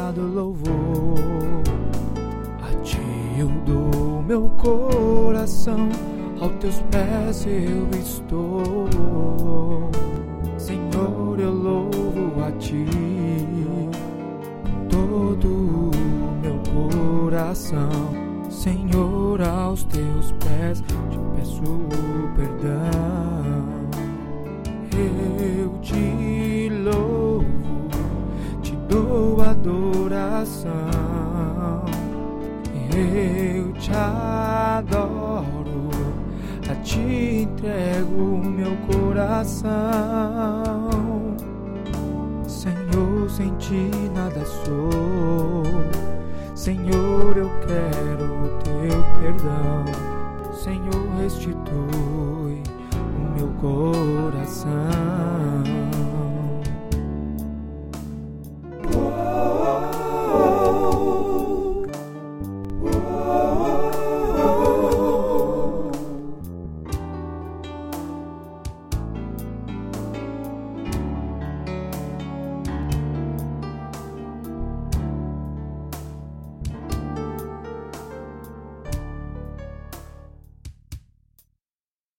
derramado louvor. A ti eu dou meu coração, aos teus pés eu estou. Senhor, eu louvo a ti com todo o meu coração. Senhor, aos teus pés te peço perdão. Eu te louvo, te dou adoração. Eu te adoro, a ti entrego o meu coração. Senhor, sem ti nada sou. Senhor, eu quero o teu perdão. Senhor, restitui o meu coração.